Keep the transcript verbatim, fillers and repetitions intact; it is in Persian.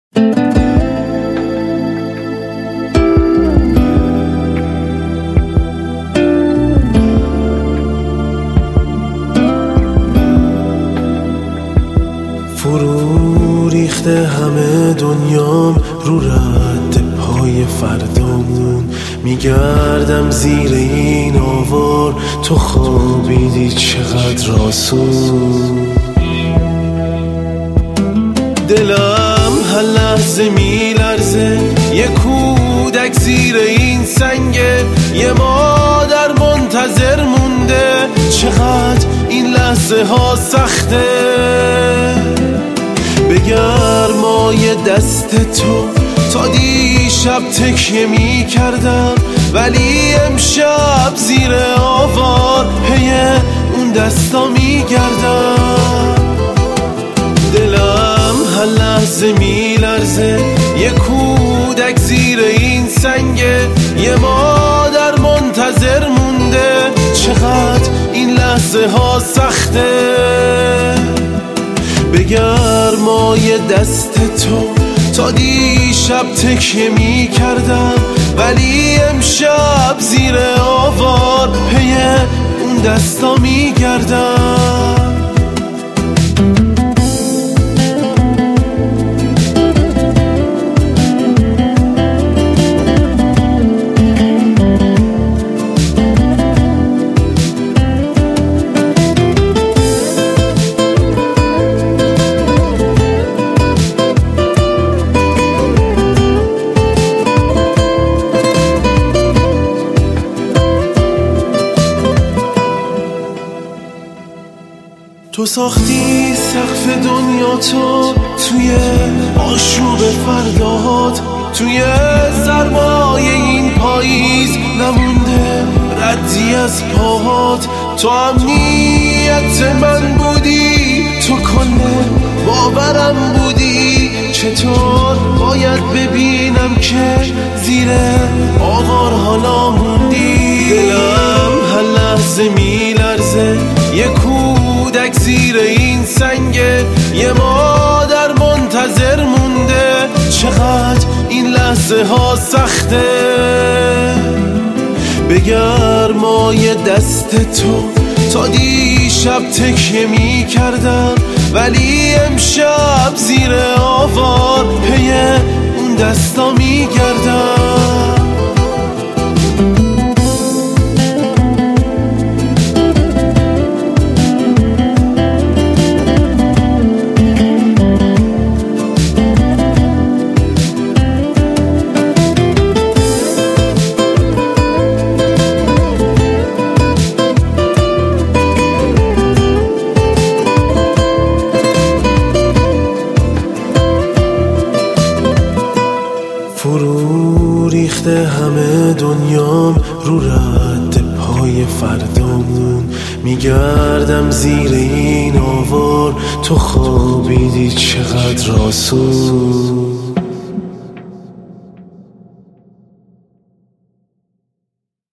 فرو ریخته همه دنیام رو رد پای فردامون، میگردم زیر این آوار، تو خوابیدی چقدر آسون. دلم هر لحظه میلرزه، یه کودک زیر این سنگه، یه مادر منتظر مونده، چقدر این لحظه ها سخته. به گرمای دست تو تا دیشب تکیه می کردم، ولی امشب زیر آوار پی اون دستا می گردم. دلم هر لحظه می لرزه، یه کودک زیر این سنگه، یه مادر منتظر مونده، چقدر این لحظه ها سخته. به گرمای دست تو تا دیشب تکیه می کردم، ولی امشب زیر آوار پی اون دستا می گردم. تو ساختی سقف دنیا تو توی آشوب فردات، توی سرمایه این پاییز نمونده ردی از پاهات. تو امنیت من بودی، تو کل باورم بودی، چطور باید ببینم که زیر آوار حالا موندی. دلم هر لحظه میلرزه، یه کودک زیر این سنگه، یه مادر منتظر مونده، چقدر این لحظه ها سخته. به گرمای دست تو تا دیشب تکیه می کردم، ولی امشب زیر آوار پی اون دستا می گردم. فرو ریخته همه دنیام رو رد پای فردامون، میگردم زیر این آوار، تو خوابیدی چقدر آسون.